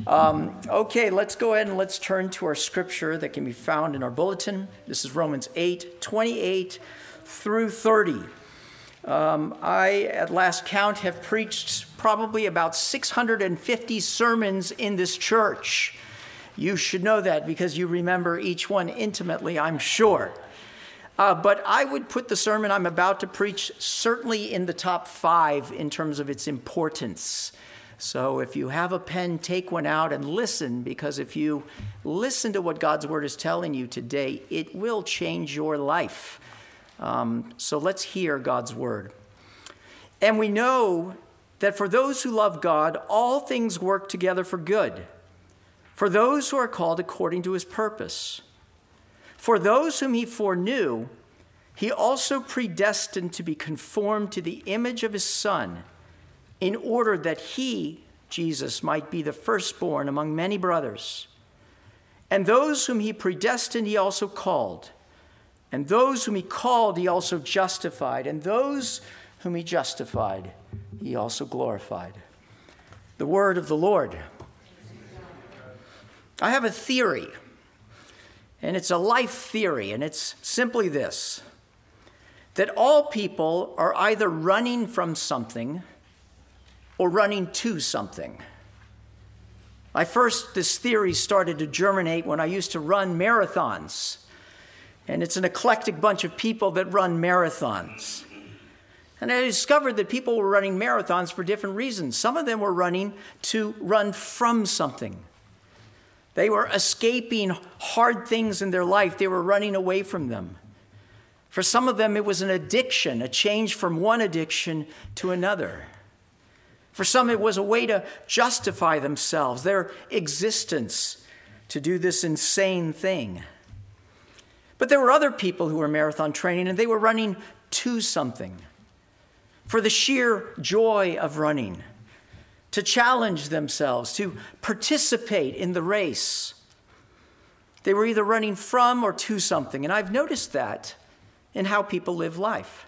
Okay, let's go ahead and let's turn to our scripture that can be found in our bulletin. This is Romans 8:28 through 30. I, at last count, have preached probably about 650 sermons in this church. You should know that because you remember each one intimately, I'm sure. But I would put the sermon I'm about to preach certainly in the top 5 in terms of its importance. So if you have a pen, take one out and listen, because if you listen to what God's word is telling you today, it will change your life. So let's hear God's word. And we know that for those who love God, all things work together for good, for those who are called according to his purpose. For those whom he foreknew, he also predestined to be conformed to the image of his Son, in order that he, Jesus, might be the firstborn among many brothers. And those whom he predestined, he also called. And those whom he called, he also justified. And those whom he justified, he also glorified. The word of the Lord. I have a theory, and it's a life theory, and it's simply this: that all people are either running from something or running to something. This theory started to germinate when I used to run marathons. And it's an eclectic bunch of people that run marathons. And I discovered that people were running marathons for different reasons. Some of them were running to run from something. They were escaping hard things in their life. They were running away from them. For some of them, it was an addiction, a change from one addiction to another. For some, it was a way to justify themselves, their existence, to do this insane thing. But there were other people who were marathon training, and they were running to something, for the sheer joy of running, to challenge themselves, to participate in the race. They were either running from or to something, and I've noticed that in how people live life.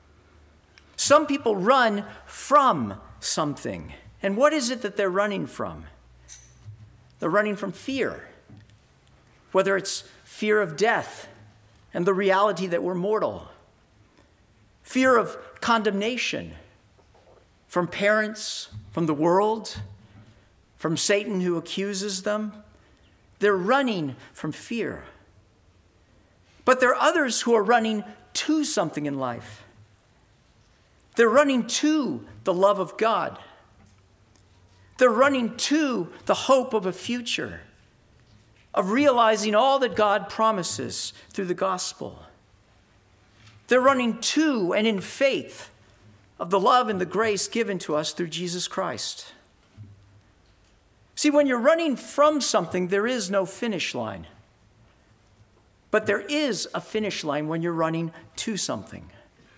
Some people run from something. And what is it that they're running from? They're running from fear, whether it's fear of death and the reality that we're mortal, fear of condemnation from parents, from the world, from Satan who accuses them. They're running from fear. But there are others who are running to something in life. They're running to the love of God. They're running to the hope of a future, of realizing all that God promises through the gospel. They're running to and in faith of the love and the grace given to us through Jesus Christ. See, when you're running from something, there is no finish line. But there is a finish line when you're running to something.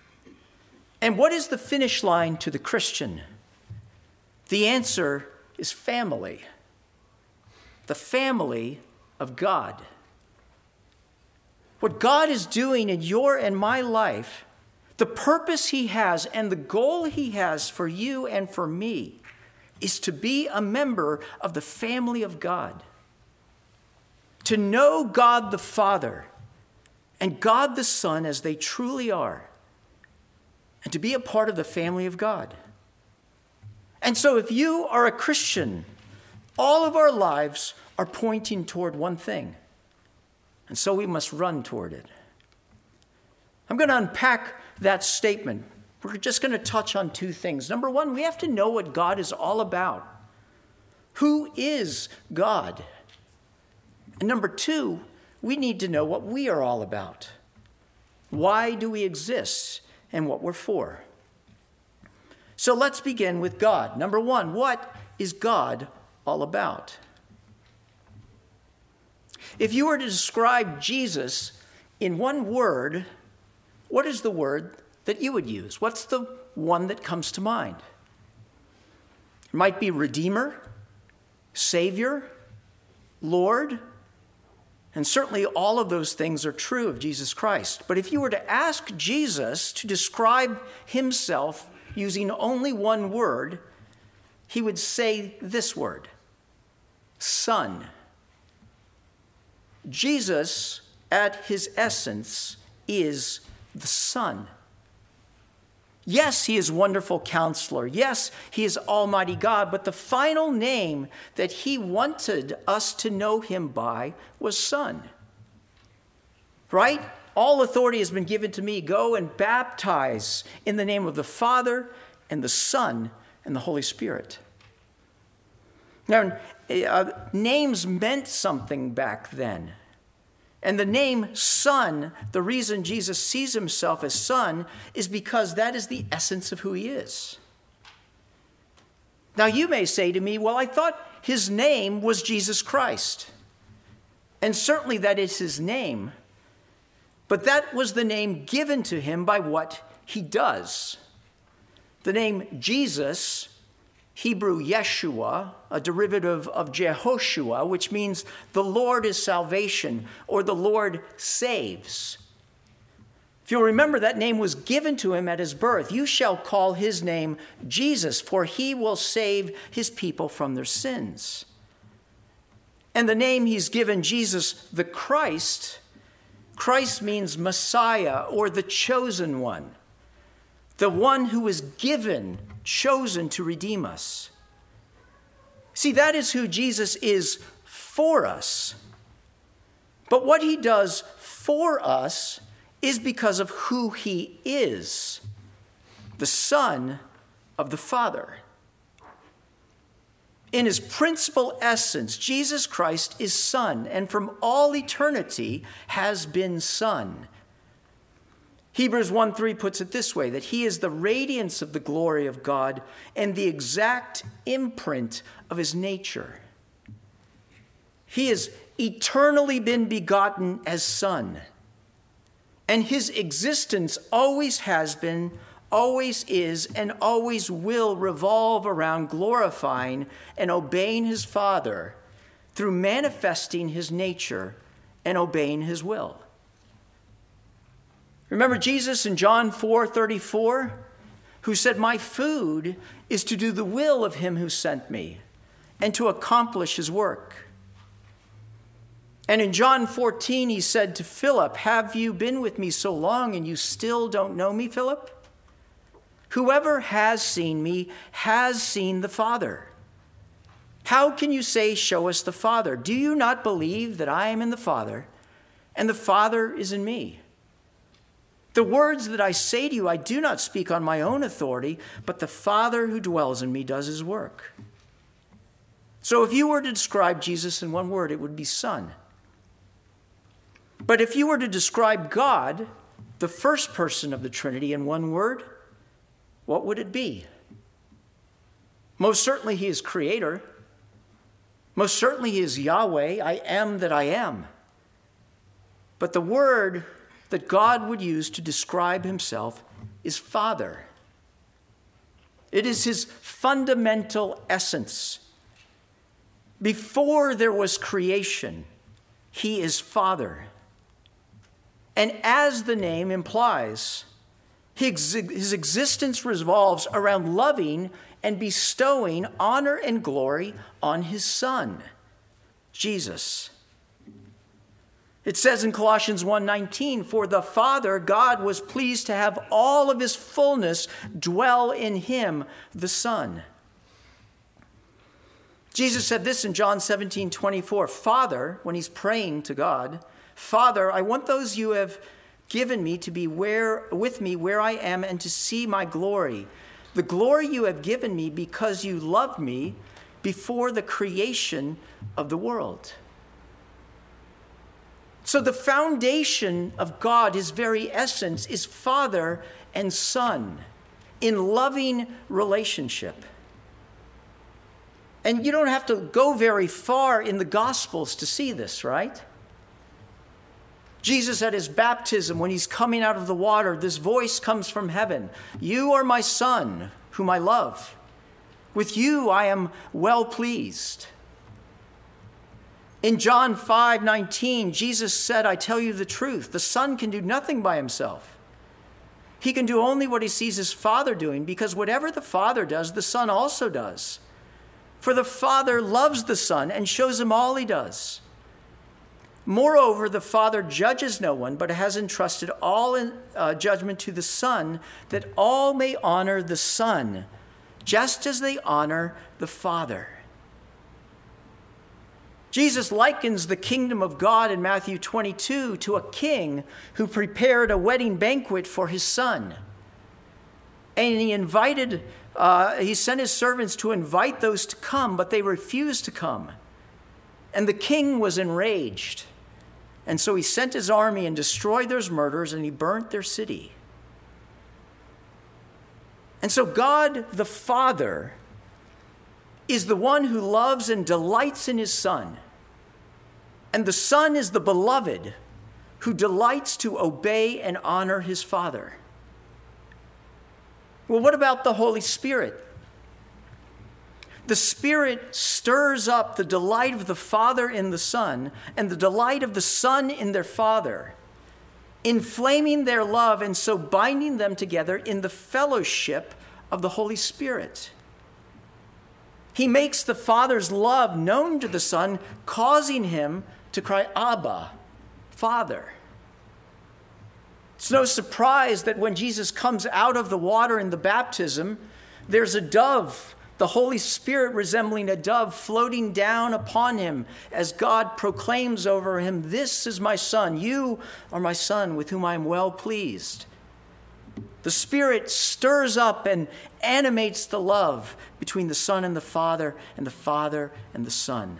And what is the finish line to the Christian? The answer is family. The family of God. What God is doing in your and my life, the purpose he has and the goal he has for you and for me, is to be a member of the family of God. To know God the Father and God the Son as they truly are. And to be a part of the family of God. And so if you are a Christian, all of our lives are pointing toward one thing. And so we must run toward it. I'm going to unpack that statement. We're just going to touch on 2 things. Number 1, we have to know what God is all about. Who is God? And number 2, we need to know what we are all about. Why do we exist? And what we're for. So let's begin with God. Number 1, what is God all about? If you were to describe Jesus in one word, what is the word that you would use? What's the one that comes to mind? It might be Redeemer, Savior, Lord, and certainly all of those things are true of Jesus Christ. But if you were to ask Jesus to describe himself using only one word, he would say this word: Son. Jesus, at his essence, is the Son. Yes, he is Wonderful Counselor. Yes, he is Almighty God. But the final name that he wanted us to know him by was Son. Right? All authority has been given to me. Go and baptize in the name of the Father and the Son and the Holy Spirit. Now, names meant something back then. And the name Son, the reason Jesus sees himself as Son, is because that is the essence of who he is. Now you may say to me, well, I thought his name was Jesus Christ. And certainly that is his name. But that was the name given to him by what he does. The name Jesus, Hebrew Yeshua, a derivative of Jehoshua, which means the Lord is salvation or the Lord saves. If you'll remember, that name was given to him at his birth. You shall call his name Jesus, for he will save his people from their sins. And the name he's given Jesus, the Christ, Christ means Messiah or the chosen one, the one who is given, chosen to redeem us. See, that is who Jesus is for us. But what he does for us is because of who he is, the Son of the Father. In his principal essence, Jesus Christ is Son, and from all eternity has been Son. Hebrews 1:3 puts it this way, that he is the radiance of the glory of God and the exact imprint of his nature. He has eternally been begotten as Son, and his existence always has been, always is, and always will revolve around glorifying and obeying his Father through manifesting his nature and obeying his will. Remember Jesus in John 4:34, who said, "My food is to do the will of him who sent me and to accomplish his work." And in John 14, he said to Philip, "Have you been with me so long and you still don't know me, Philip? Whoever has seen me has seen the Father. How can you say, 'Show us the Father'? Do you not believe that I am in the Father and the Father is in me? The words that I say to you, I do not speak on my own authority, but the Father who dwells in me does his work." So if you were to describe Jesus in one word, it would be Son. But if you were to describe God, the first person of the Trinity, in one word, what would it be? Most certainly he is Creator. Most certainly he is Yahweh, I am that I am. But the word that God would use to describe himself is Father. It is his fundamental essence. Before there was creation, he is Father. And as the name implies, his existence revolves around loving and bestowing honor and glory on his Son, Jesus. It says in Colossians 1:19, "For the Father, God, was pleased to have all of his fullness dwell in him, the Son." Jesus said this in John 17:24, "Father," when he's praying to God, "Father, I want those you have given me to be with me where I am and to see my glory. The glory you have given me because you loved me before the creation of the world." So the foundation of God, his very essence, is Father and Son in loving relationship. And you don't have to go very far in the Gospels to see this, right? Jesus at his baptism, when he's coming out of the water, this voice comes from heaven. "You are my Son, whom I love. With you I am well pleased." In John 5:19, Jesus said, "I tell you the truth, the Son can do nothing by himself. He can do only what he sees his Father doing, because whatever the Father does, the Son also does. For the Father loves the Son and shows him all he does. Moreover, the Father judges no one, but has entrusted all judgment to the Son, that all may honor the Son, just as they honor the Father. Jesus likens the kingdom of God in Matthew 22 to a king who prepared a wedding banquet for his son. And he sent his servants to invite those to come, but they refused to come. And the king was enraged. And so he sent his army and destroyed their murderers, and he burnt their city. And so God the Father is the one who loves and delights in his Son. And the Son is the beloved who delights to obey and honor his Father. Well, what about the Holy Spirit? The Spirit stirs up the delight of the Father in the Son and the delight of the Son in their Father, inflaming their love and so binding them together in the fellowship of the Holy Spirit. He makes the Father's love known to the Son, causing him to cry, Abba, Father. It's no surprise that when Jesus comes out of the water in the baptism, there's a dove, the Holy Spirit resembling a dove, floating down upon him as God proclaims over him, "This is my Son. You are my Son with whom I am well pleased." The Spirit stirs up and animates the love between the Son and the Father and the Son.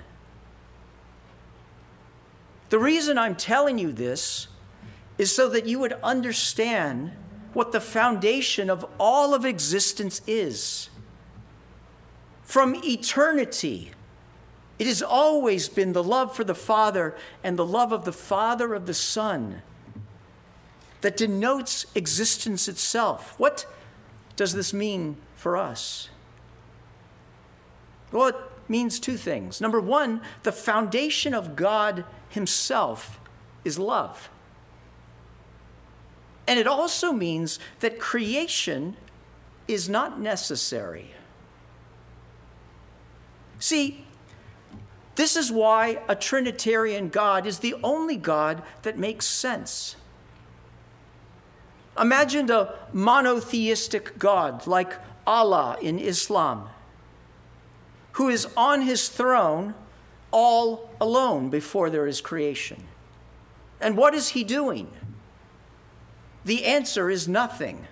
The reason I'm telling you this is so that you would understand what the foundation of all of existence is. From eternity, it has always been the love for the Father and the love of the Son that denotes existence itself. What does this mean for us? Well, it means two things. Number one, the foundation of God himself is love. And it also means that creation is not necessary. See, this is why a Trinitarian God is the only God that makes sense. Imagine a monotheistic God like Allah in Islam, who is on his throne all alone before there is creation. And what is he doing? The answer is nothing.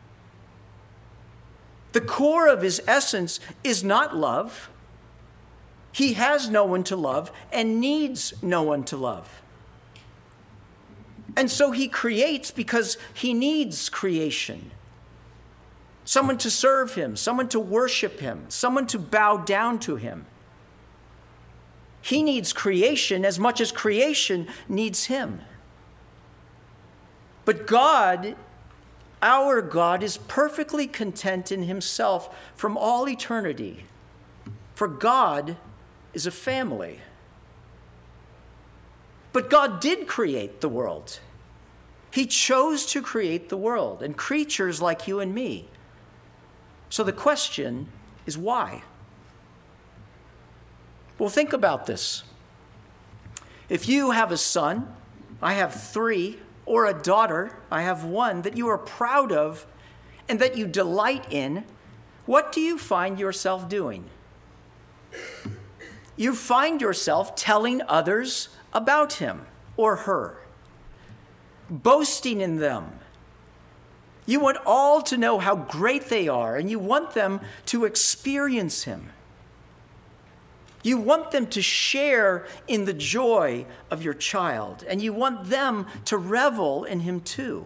The core of his essence is not love. He has no one to love and needs no one to love. And so he creates because he needs creation. Someone to serve him, someone to worship him, someone to bow down to him. He needs creation as much as creation needs him. But God, our God, is perfectly content in himself from all eternity. For God is a family. But God did create the world. He chose to create the world and creatures like you and me. So the question is why? Well, think about this. If you have a son, I have 3, or a daughter, I have 1, that you are proud of and that you delight in, what do you find yourself doing? You find yourself telling others about him or her, boasting in them. You want all to know how great they are, and you want them to experience him. You want them to share in the joy of your child, and you want them to revel in him too.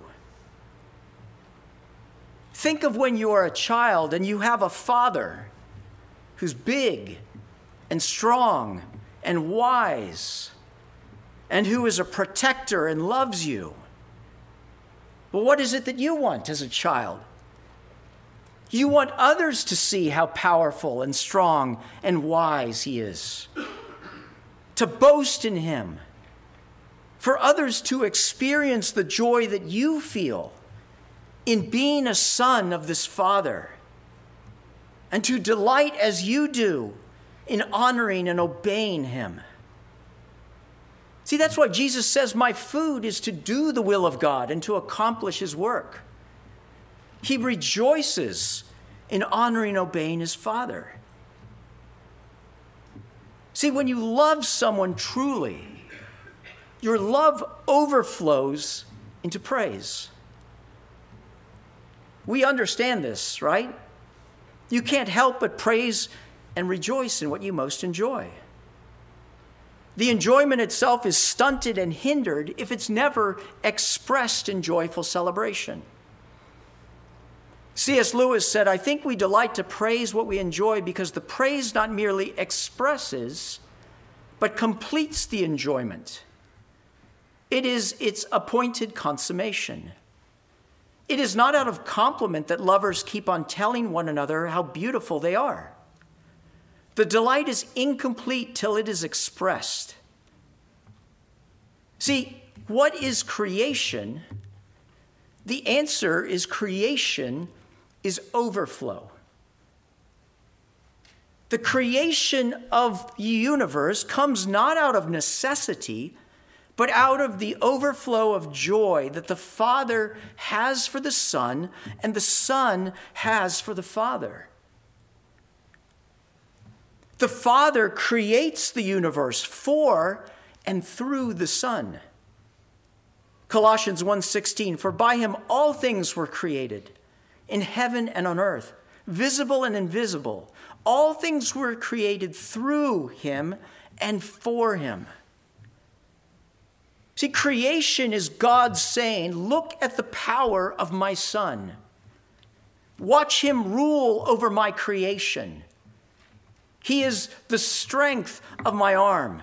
Think of when you are a child and you have a father who's big and strong and wise and who is a protector and loves you. Well, what is it that you want as a child? You want others to see how powerful and strong and wise he is, to boast in him, for others to experience the joy that you feel in being a son of this Father, and to delight as you do in honoring and obeying him. See, that's why Jesus says, my food is to do the will of God and to accomplish his work. He rejoices in honoring and obeying his Father. See, when you love someone truly, your love overflows into praise. We understand this, right? You can't help but praise and rejoice in what you most enjoy. The enjoyment itself is stunted and hindered if it's never expressed in joyful celebration. C.S. Lewis said, I think we delight to praise what we enjoy because the praise not merely expresses, but completes the enjoyment. It is its appointed consummation. It is not out of compliment that lovers keep on telling one another how beautiful they are. The delight is incomplete till it is expressed. See, what is creation? The answer is creation is overflow. The creation of the universe comes not out of necessity, but out of the overflow of joy that the Father has for the Son and the Son has for the Father. The Father creates the universe for and through the Son. Colossians 1:16, for by him all things were created, in heaven and on earth, visible and invisible. All things were created through him and for him. See, creation is God saying, look at the power of my Son. Watch him rule over my creation. He is the strength of my arm.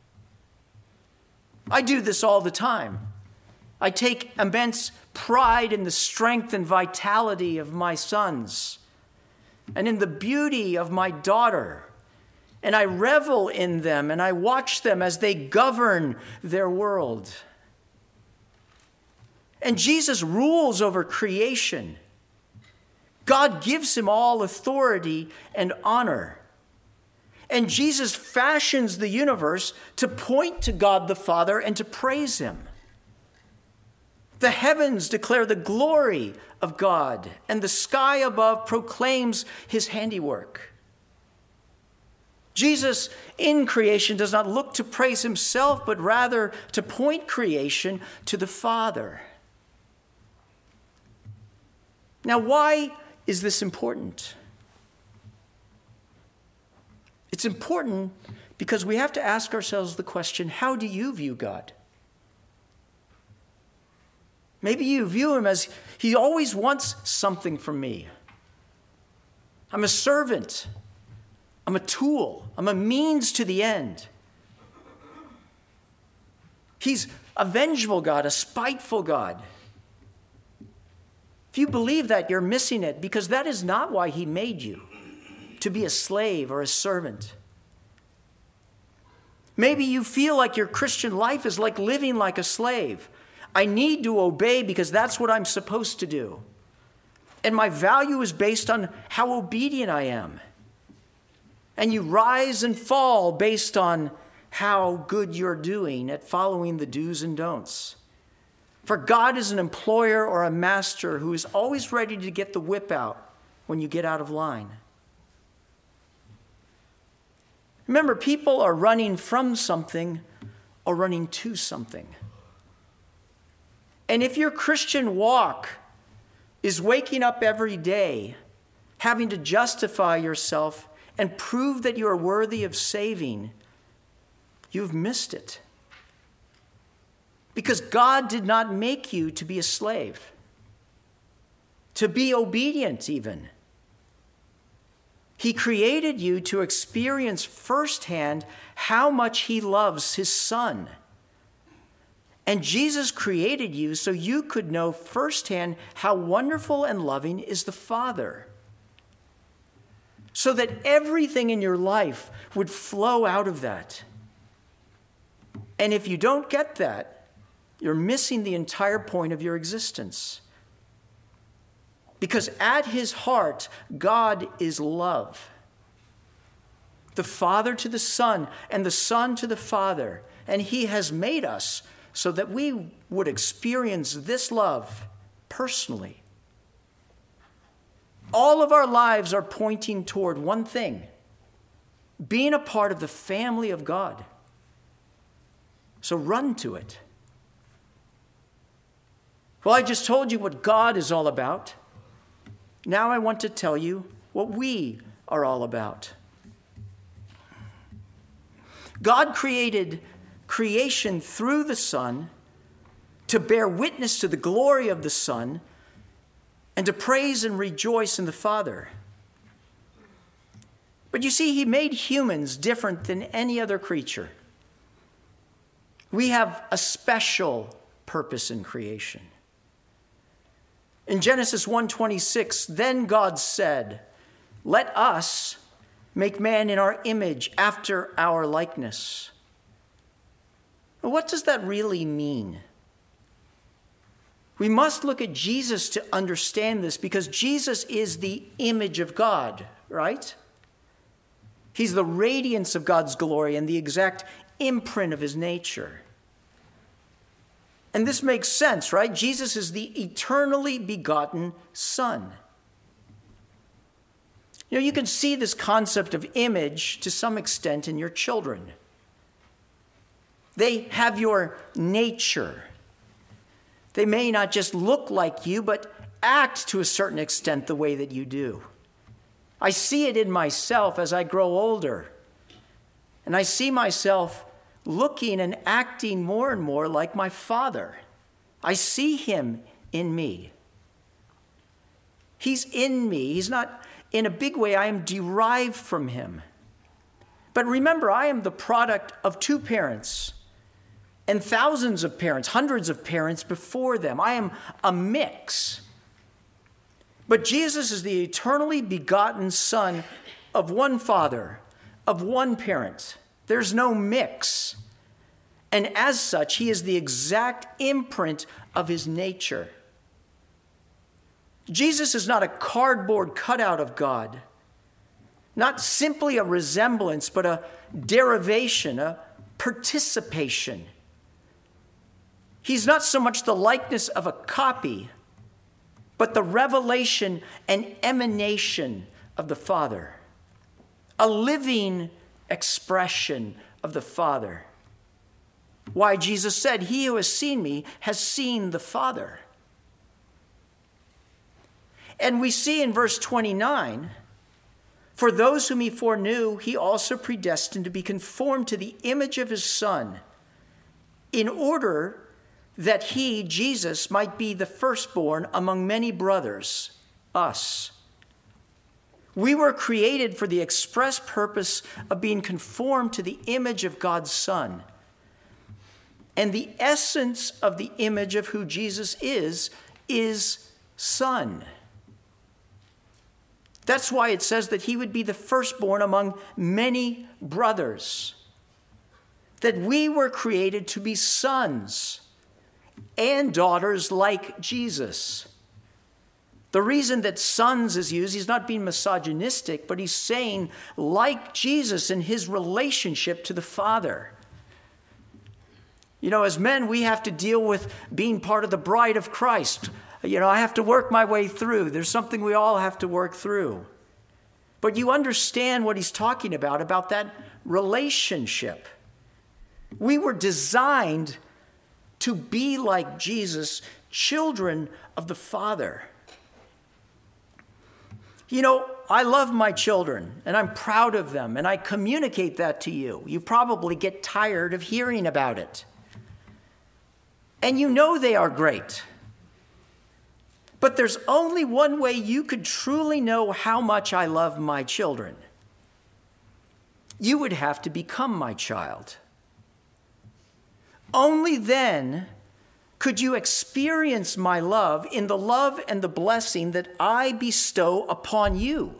I do this all the time. I take immense pride in the strength and vitality of my sons and in the beauty of my daughter. And I revel in them and I watch them as they govern their world. And Jesus rules over creation. God gives him all authority and honor. And Jesus fashions the universe to point to God the Father and to praise him. The heavens declare the glory of God, and the sky above proclaims his handiwork. Jesus in creation does not look to praise himself, but rather to point creation to the Father. Now, why is this important? It's important because we have to ask ourselves the question, how do you view God? Maybe you view him as he always wants something from me. I'm a servant. I'm a tool. I'm a means to the end. He's a vengeful God, a spiteful God. If you believe that, you're missing it, because that is not why he made you, to be a slave or a servant. Maybe you feel like your Christian life is like living like a slave. I need to obey because that's what I'm supposed to do. And my value is based on how obedient I am. And you rise and fall based on how good you're doing at following the do's and don'ts. For God is an employer or a master who is always ready to get the whip out when you get out of line. Remember, people are running from something or running to something. And if your Christian walk is waking up every day, having to justify yourself and prove that you are worthy of saving, you've missed it. Because God did not make you to be a slave, to be obedient even. He created you to experience firsthand how much he loves his Son. And Jesus created you so you could know firsthand how wonderful and loving is the Father. So that everything in your life would flow out of that. And if you don't get that, you're missing the entire point of your existence. Because at his heart, God is love. the Father to the Son, and the Son to the Father. And he has made us so that we would experience this love personally. All of our lives are pointing toward one thing: being a part of the family of God. So run to it. Well, I just told you what God is all about. Now I want to tell you what we are all about. God created creation through the Son to bear witness to the glory of the Son and to praise and rejoice in the Father. But you see, he made humans different than any other creature. We have a special purpose in creation. In Genesis 1:26, then God said, "Let us make man in our image, after our likeness." What does that really mean? We must look at Jesus to understand this, because Jesus is the image of God, right? He's the radiance of God's glory and the exact imprint of his nature. And this makes sense, right? Jesus is the eternally begotten Son. You know, you can see this concept of image to some extent in your children. They have your nature. They may not just look like you, but act to a certain extent the way that you do. I see it in myself as I grow older. And I see myself looking and acting more and more like my father. I see him in me. He's in me. He's not in a big way. I am derived from him. But remember, I am the product of two parents and thousands of parents, hundreds of parents before them. I am a mix. But Jesus is the eternally begotten Son of one Father, of one parent. There's no mix. And as such, he is the exact imprint of his nature. Jesus is not a cardboard cutout of God, not simply a resemblance, but a derivation, a participation. He's not so much the likeness of a copy, but the revelation and emanation of the Father, a living expression of the Father. Why, Jesus said, "He who has seen me has seen the Father." And we see in verse 29, "For those whom he foreknew, he also predestined to be conformed to the image of his Son, in order that he, Jesus, might be the firstborn among many brothers," us. We were created for the express purpose of being conformed to the image of God's Son. And the essence of the image of who Jesus is Son. That's why it says that he would be the firstborn among many brothers. That we were created to be sons and daughters like Jesus. The reason that sons is used, he's not being misogynistic, but he's saying like Jesus in his relationship to the Father. You know, as men, we have to deal with being part of the bride of Christ. You know, I have to work my way through. There's something we all have to work through. But you understand what he's talking about that relationship. We were designed to be like Jesus, children of the Father. You know, I love my children, and I'm proud of them, and I communicate that to you. You probably get tired of hearing about it. And you know they are great. But there's only one way you could truly know how much I love my children. You would have to become my child. Only then could you experience my love in the love and the blessing that I bestow upon you.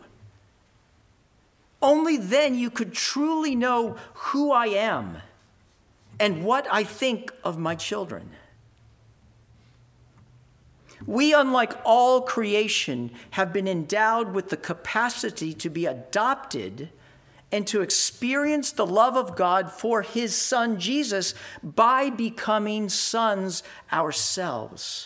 Only then you could truly know who I am and what I think of my children. We, unlike all creation, have been endowed with the capacity to be adopted and to experience the love of God for his Son Jesus by becoming sons ourselves.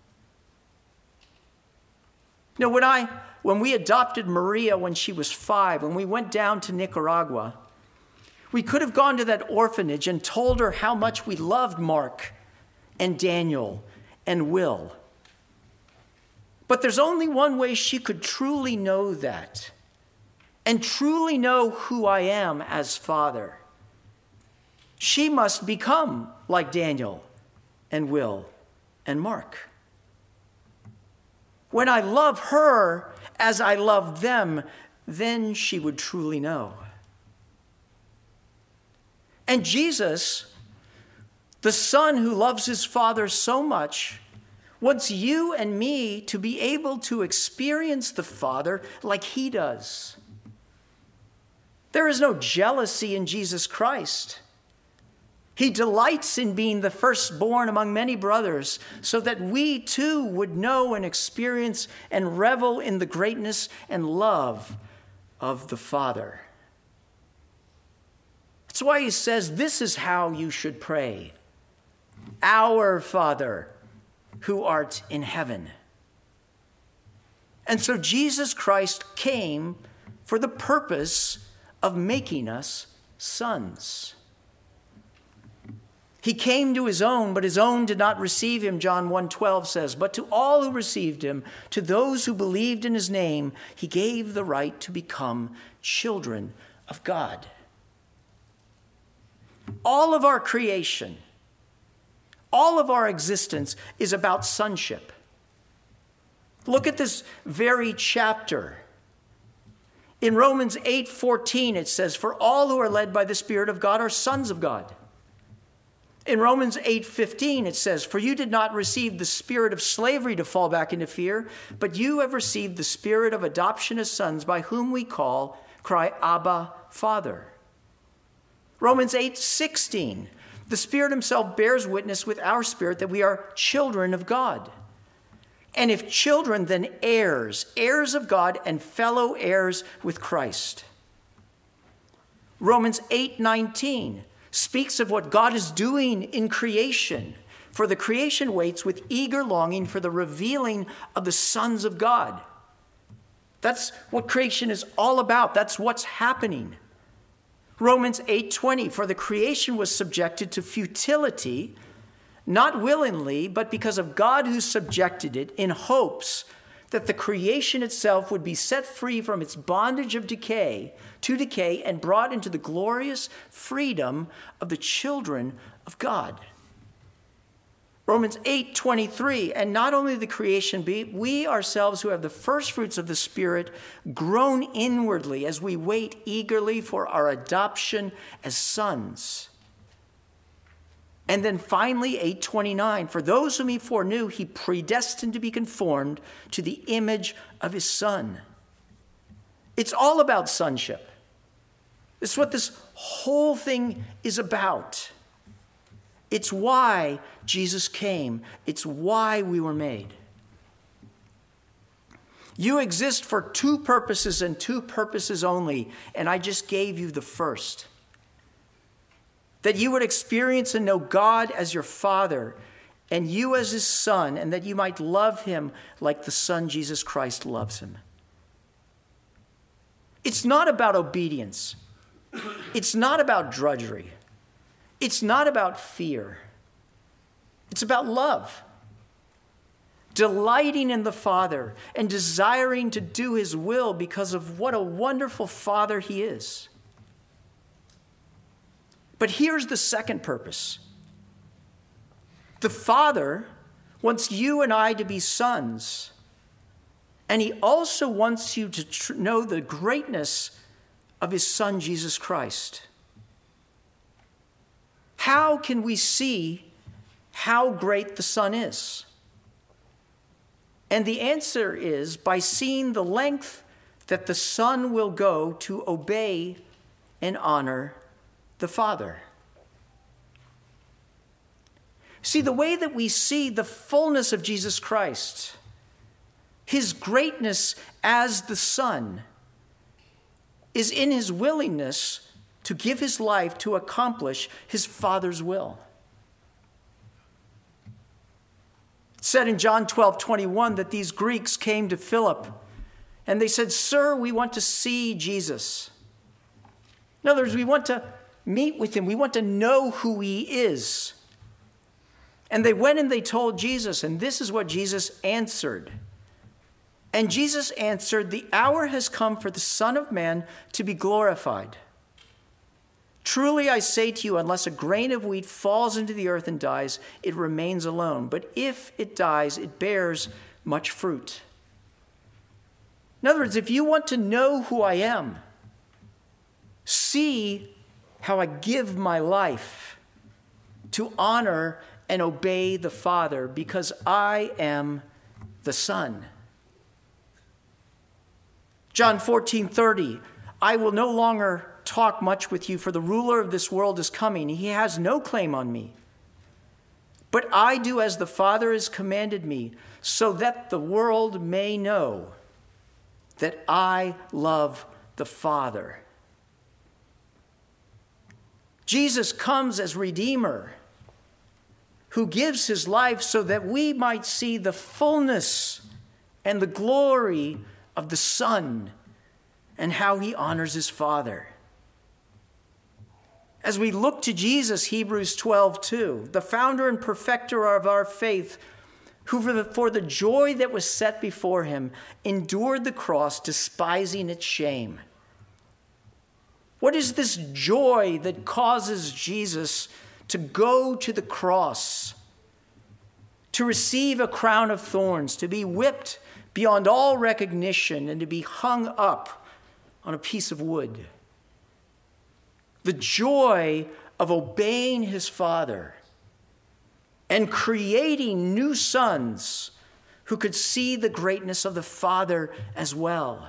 You know, when we adopted Maria when she was 5, when we went down to Nicaragua, we could have gone to that orphanage and told her how much we loved Mark and Daniel and Will. But there's only one way she could truly know that and truly know who I am as Father. She must become like Daniel and Will and Mark. When I love her as I love them, then she would truly know. And Jesus, the Son who loves his Father so much, wants you and me to be able to experience the Father like he does. There is no jealousy in Jesus Christ. He delights in being the firstborn among many brothers, so that we too would know and experience and revel in the greatness and love of the Father. That's why he says this is how you should pray. Our Father, who art in heaven. And so Jesus Christ came for the purpose of making us sons. He came to his own, but his own did not receive him, John 1:12 says. But to all who received him, to those who believed in his name, he gave the right to become children of God. All of our creation, all of our existence is about sonship. Look at this very chapter. In Romans 8:14, it says, "For all who are led by the Spirit of God are sons of God." In Romans 8:15, it says, "For you did not receive the spirit of slavery to fall back into fear, but you have received the spirit of adoption as sons, by whom we cry, Abba, Father." Romans 8:16, "The Spirit himself bears witness with our spirit that we are children of God. And if children, then heirs, heirs of God and fellow heirs with Christ." Romans 8:19 speaks of what God is doing in creation. For the creation waits with eager longing for the revealing of the sons of God. That's what creation is all about. That's what's happening. Romans 8:20, "For the creation was subjected to futility, not willingly, but because of God who subjected it, in hopes that the creation itself would be set free from its bondage of decay and brought into the glorious freedom of the children of God." Romans 8:23, "And not only the creation, but we ourselves who have the first fruits of the Spirit groan inwardly as we wait eagerly for our adoption as sons." And then finally, 8:29, "For those whom he foreknew, he predestined to be conformed to the image of his Son." It's all about sonship. It's what this whole thing is about. It's why Jesus came. It's why we were made. You exist for two purposes and two purposes only, and I just gave you the first. That you would experience and know God as your Father, and you as his Son, and that you might love him like the Son Jesus Christ loves him. It's not about obedience. It's not about drudgery. It's not about fear. It's about love. Delighting in the Father and desiring to do his will because of what a wonderful Father he is. But here's the second purpose. The Father wants you and I to be sons, and he also wants you to know the greatness of his Son, Jesus Christ. How can we see how great the Son is? And the answer is by seeing the length that the Son will go to obey and honor the Father. See, the way that we see the fullness of Jesus Christ, his greatness as the Son, is in his willingness to give his life to accomplish his Father's will. It said in John 12:21 that these Greeks came to Philip and they said, "Sir, we want to see Jesus." In other words, we want to meet with him. We want to know who he is. And they went and they told Jesus, and this is what Jesus answered. And Jesus answered, "The hour has come for the Son of Man to be glorified. Truly I say to you, unless a grain of wheat falls into the earth and dies, it remains alone. But if it dies, it bears much fruit." In other words, if you want to know who I am, see how I give my life to honor and obey the Father, because I am the Son. John 14:30, "I will no longer talk much with you, for the ruler of this world is coming. He has no claim on me. But I do as the Father has commanded me, so that the world may know that I love the Father." Jesus comes as Redeemer who gives his life so that we might see the fullness and the glory of the Son and how he honors his Father. As we look to Jesus, Hebrews 12:2, the founder and perfecter of our faith, who for the joy that was set before him endured the cross, despising its shame. What is this joy that causes Jesus to go to the cross, to receive a crown of thorns, to be whipped beyond all recognition, and to be hung up on a piece of wood? The joy of obeying his Father and creating new sons who could see the greatness of the Father as well.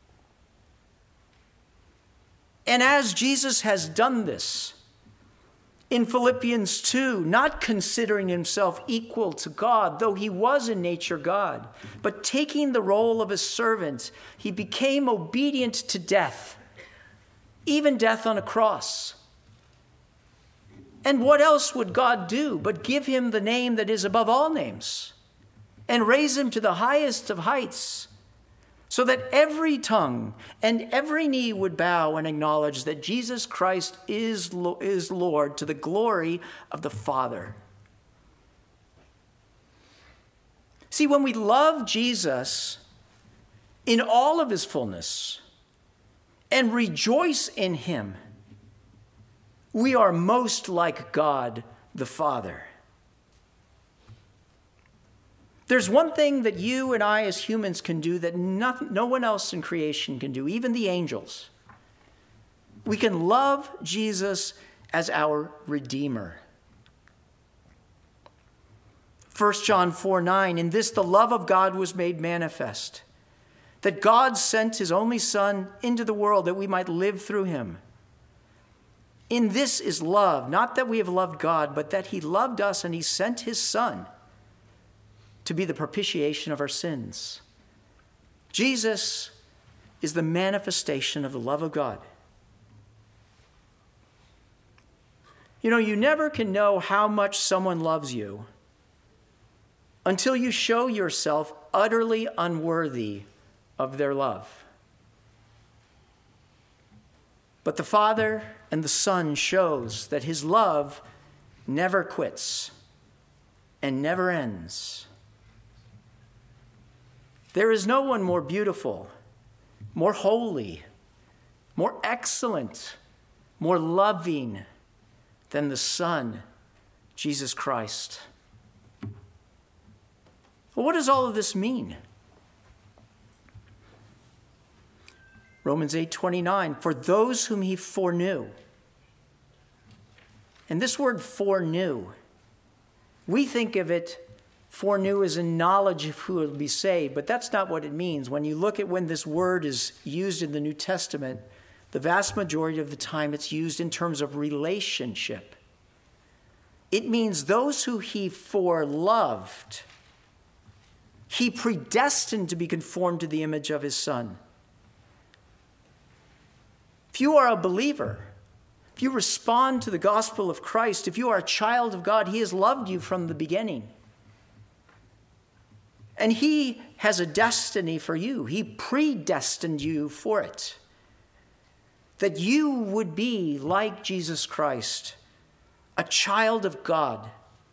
And as Jesus has done this, in Philippians 2, not considering himself equal to God, though he was in nature God, but taking the role of a servant, he became obedient to death, even death on a cross. And what else would God do but give him the name that is above all names and raise him to the highest of heights, so that every tongue and every knee would bow and acknowledge that Jesus Christ is Lord, to the glory of the Father? See, when we love Jesus in all of his fullness and rejoice in him, we are most like God the Father. There's one thing that you and I as humans can do that no one else in creation can do, even the angels. We can love Jesus as our Redeemer. 1 John 4:9, "In this the love of God was made manifest, that God sent his only Son into the world that we might live through him. In this is love, not that we have loved God, but that he loved us and he sent his Son to be the propitiation of our sins." Jesus is the manifestation of the love of God. You know, you never can know how much someone loves you until you show yourself utterly unworthy of their love. But the Father and the Son shows that his love never quits and never ends. There is no one more beautiful, more holy, more excellent, more loving than the Son, Jesus Christ. Well, what does all of this mean? Romans 8:29, "For those whom he foreknew." And this word foreknew, we think of it, foreknew as a knowledge of who will be saved, but that's not what it means. When you look at when this word is used in the New Testament, the vast majority of the time it's used in terms of relationship. It means those who he foreloved, he predestined to be conformed to the image of his Son. If you are a believer, if you respond to the gospel of Christ, if you are a child of God, he has loved you from the beginning. And he has a destiny for you. He predestined you for it. That you would be like Jesus Christ, a child of God.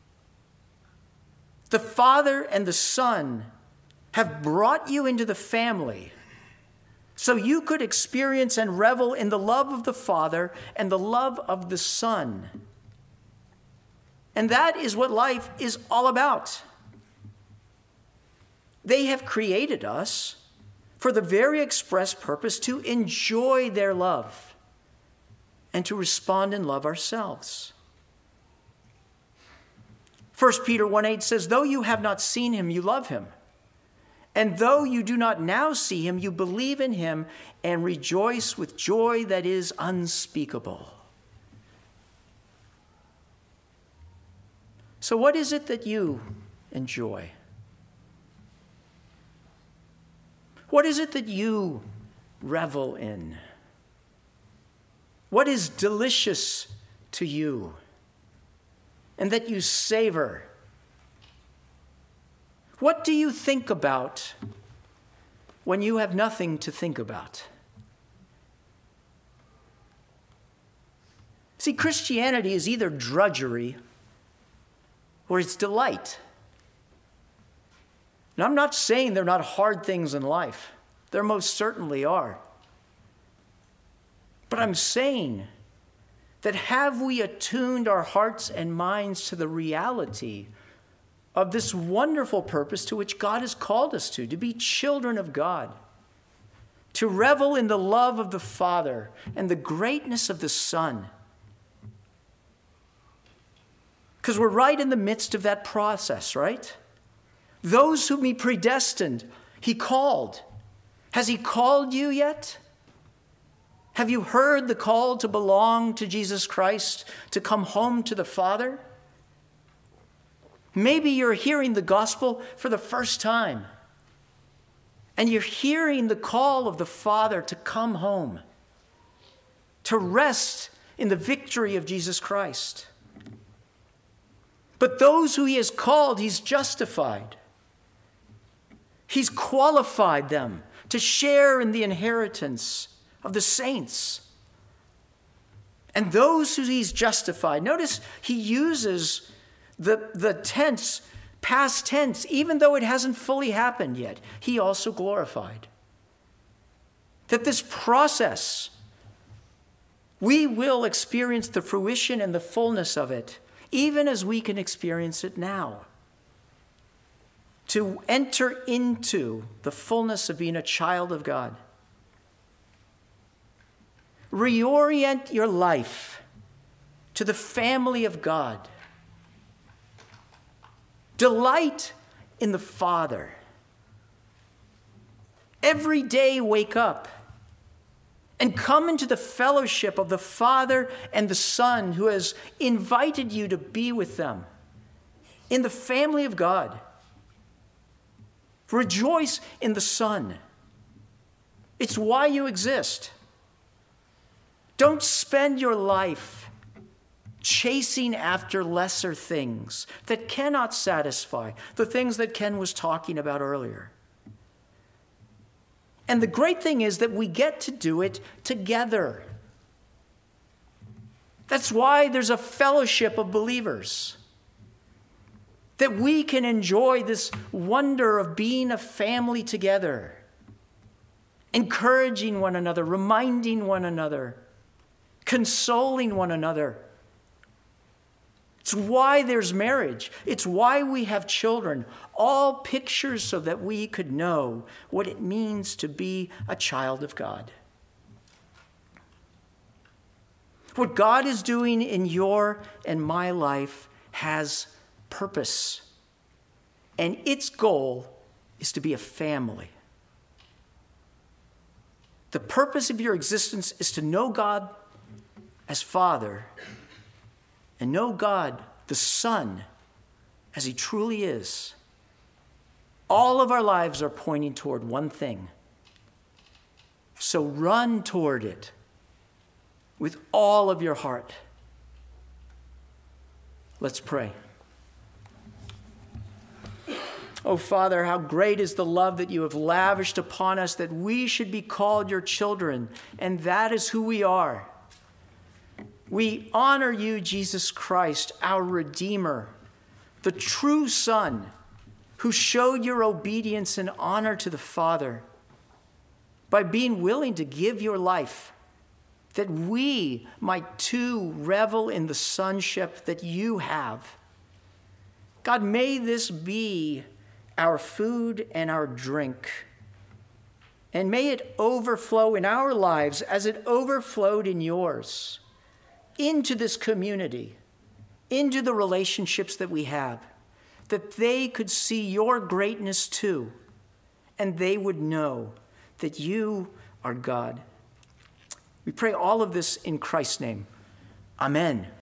The Father and the Son have brought you into the family so you could experience and revel in the love of the Father and the love of the Son. And that is what life is all about. They have created us for the very express purpose to enjoy their love and to respond in love ourselves. 1 Peter 1:8 says, though you have not seen him, you love him. And though you do not now see him, you believe in him and rejoice with joy that is unspeakable. So what is it that you enjoy? What is it that you revel in? What is delicious to you and that you savor? What do you think about when you have nothing to think about? See, Christianity is either drudgery or it's delight. And I'm not saying there are not hard things in life. There most certainly are. But I'm saying that have we attuned our hearts and minds to the reality of this wonderful purpose to which God has called us to be children of God, to revel in the love of the Father and the greatness of the Son. Because we're right in the midst of that process, right? Those whom he predestined, he called. Has he called you yet? Have you heard the call to belong to Jesus Christ, to come home to the Father? Maybe you're hearing the gospel for the first time, and you're hearing the call of the Father to come home, to rest in the victory of Jesus Christ. But those who he has called, he's justified. He's qualified them to share in the inheritance of the saints. And those who he's justified, notice he uses the tense, past tense, even though it hasn't fully happened yet, he also glorified. That this process, we will experience the fruition and the fullness of it, even as we can experience it now. To enter into the fullness of being a child of God. Reorient your life to the family of God. Delight in the Father. Every day wake up and come into the fellowship of the Father and the Son who has invited you to be with them in the family of God. Rejoice in the Son. It's why you exist. Don't spend your life chasing after lesser things that cannot satisfy, the things that Ken was talking about earlier. And the great thing is that we get to do it together. That's why there's a fellowship of believers. That we can enjoy this wonder of being a family together, encouraging one another, reminding one another, consoling one another. It's why there's marriage. It's why we have children, all pictures so that we could know what it means to be a child of God. What God is doing in your and my life has purpose. And its goal is to be a family. The purpose of your existence is to know God as Father and know God the Son as he truly is. All of our lives are pointing toward one thing. So run toward it with all of your heart. Let's pray. Oh, Father, how great is the love that you have lavished upon us, that we should be called your children, and that is who we are. We honor you, Jesus Christ, our Redeemer, the true Son, who showed your obedience and honor to the Father by being willing to give your life, that we might too revel in the sonship that you have. God, may this be our food and our drink, and may it overflow in our lives as it overflowed in yours, into this community, into the relationships that we have, that they could see your greatness too, and they would know that you are God. We pray all of this in Christ's name. Amen.